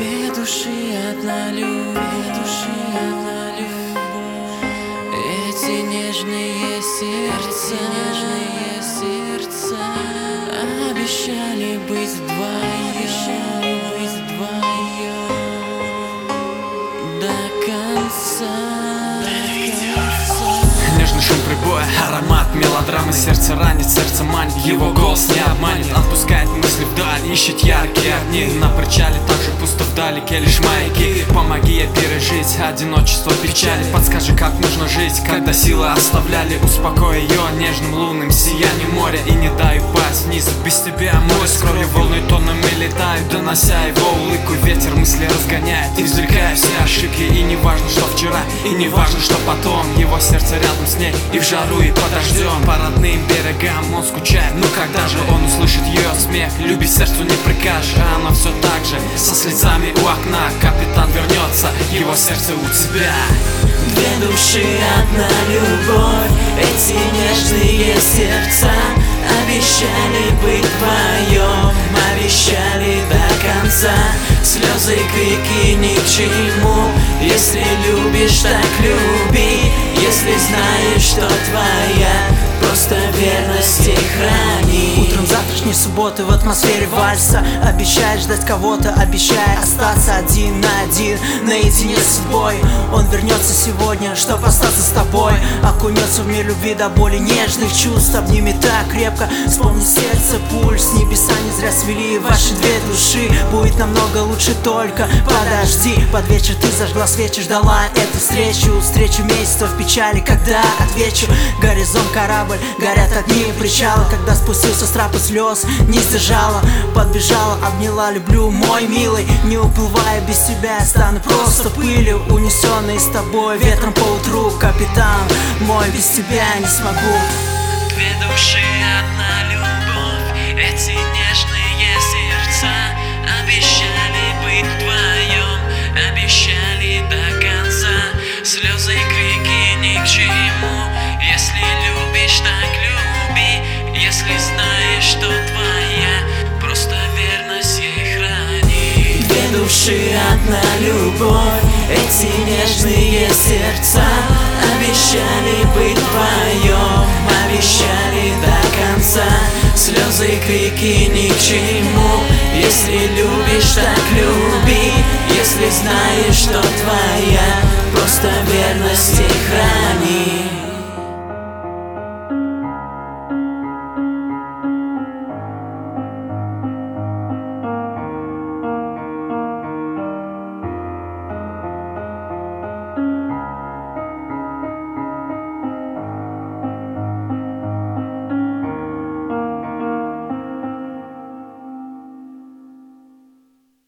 Две души, одна любовь, эти нежные сердца обещали быть вдвоем до конца. Нежный шум прибоя, аромат мелодрамы. Сердце ранит, сердце манит, его голос не обманет. Отпускает мысли вдаль, ищет яркие огни. На причале также пусто вдалеке лишь маяки. Помоги ей пережить одиночество, печали. Подскажи, как нужно жить, когда силы оставляли. Успокой ее нежным лунным сиянием моря и не дай упасть вниз. Без тебя море с кровью волны тоннами летают, донося его улыбку. Ветер мысли разгоняет, извлекая все ошибки. И не важно, что вчера, и не важно, что потом. Его сердце рядом с ней и в жару, и под дождем. По родным берегам он скучает, но когда же он услышит ее смех? Любить сердцу не прикажешь, а оно все так же со слезами у окна. Капитан вернется, его сердце у тебя. Две души, одна любовь, эти нежные сердца обещали быть вдвоем, обещали до конца. Слезы, крики ни к чему, если любишь, так люби. Если знаешь, что твоя, просто верности храни. Утром завтрашней субботы в атмосфере вальса обещаешь ждать кого-то, обещая остаться один на один, наедине с собой. Он вернется сегодня, чтоб остаться с тобой, окунется в мир любви до боли нежных чувств. Обними так крепко, вспомни сердце, пульс. Небеса не зря свели ваши две души. Будет намного лучше, только подожди. Под вечер ты зажгла свечи, ждала эту встречу месяцев печали, когда отвечу. Горизонт корабль, горят огни причала. Когда спустился с трапа слез, не сдержала, подбежала, обняла, люблю, мой милый. Не уплывая без тебя, я стану просто пылью, унесенной с тобой ветром поутру. Капитан мой, без тебя не смогу. Две души, одна любовь, эти нежные сердца обещали быть вдвоем, обещали до конца. Слезы и крики ни к чему, если любишь, так люби. Если знаешь, что твоя, просто верность ей храни. Две души, одна любовь, эти нежные сердца обещали быть вдвоем, обещали до конца. Слезы и крики ни к чему, если любишь, так люби. Если знаешь, что твоя, просто верность ей храни.